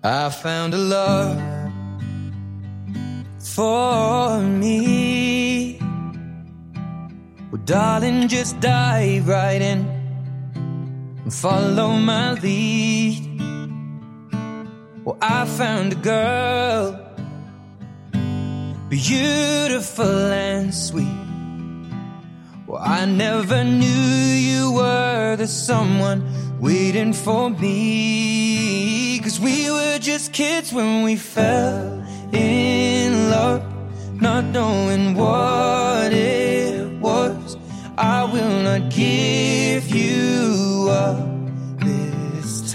I found a love for me. Well, darling, just dive right in and follow my lead. Well, I found a girl, beautiful and sweet. Well, I never knew you were the someone waiting for me. 'Cause we were just kids when we fell in love, not knowing what it was. I will not give you up this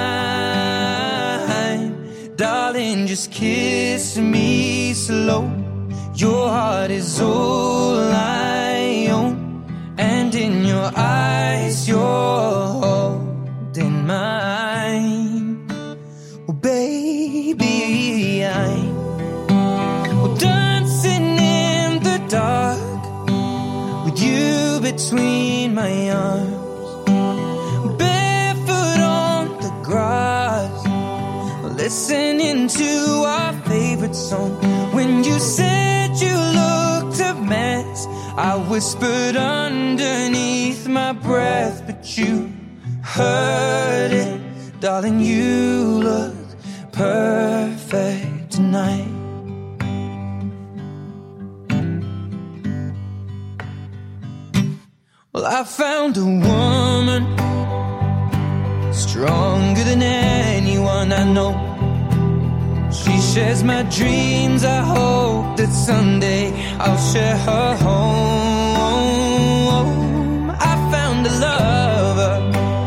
time. Darling, just kiss me slow. Your heart is all I own, and in your eyes you're holding mine. Well, baby, I'm dancing in the dark with you between my arms, barefoot on the grass, listening to our favorite song. When you said you looked a mess, I whispered underneath my breath, but you heard it. Darling, you look perfect tonight. Well, I found a woman stronger than anyone I know. She shares my dreams. I hope that someday I'll share her home. I found a lover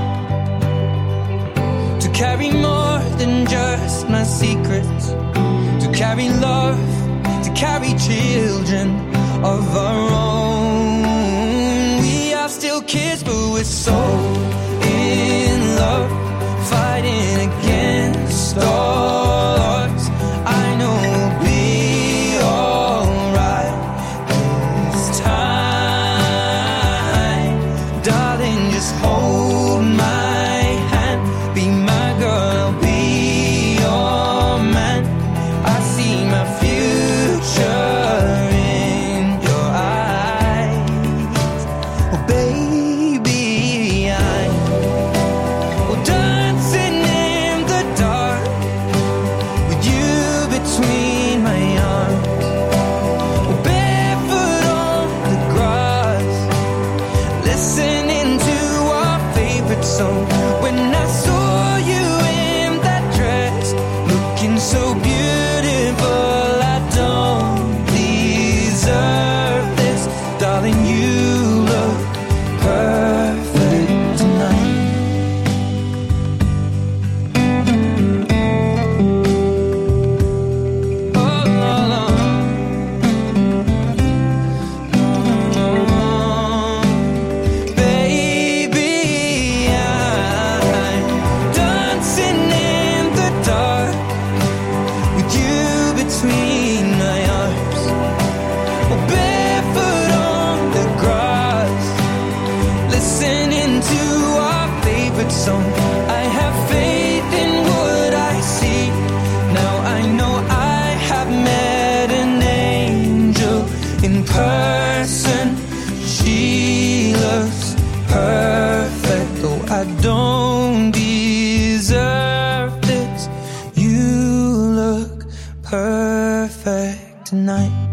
to carry more than just my secrets, to carry love, to carry children of our own. We are still kids, but we're so in love, fighting against all odds. I know we'll be alright this time. Darling, just hold my hand, be my girl, I'll be your man. I see my future in your eyes. Oh, baby, I'm dancing in the dark with you between my arms, barefoot on the grass, listening to our favorite song. When I saw you in that dress, looking so beautiful, I don't deserve this. Darling, you look perfect tonight. Oh, la, la. Baby, I'm dancing in the dark with you between my arms, barefoot on the grass, listening to our favorite song. I have faith in what I see. Now I know I have met an angel in person. She looks perfect, though I don't deserve this. You look perfect tonight.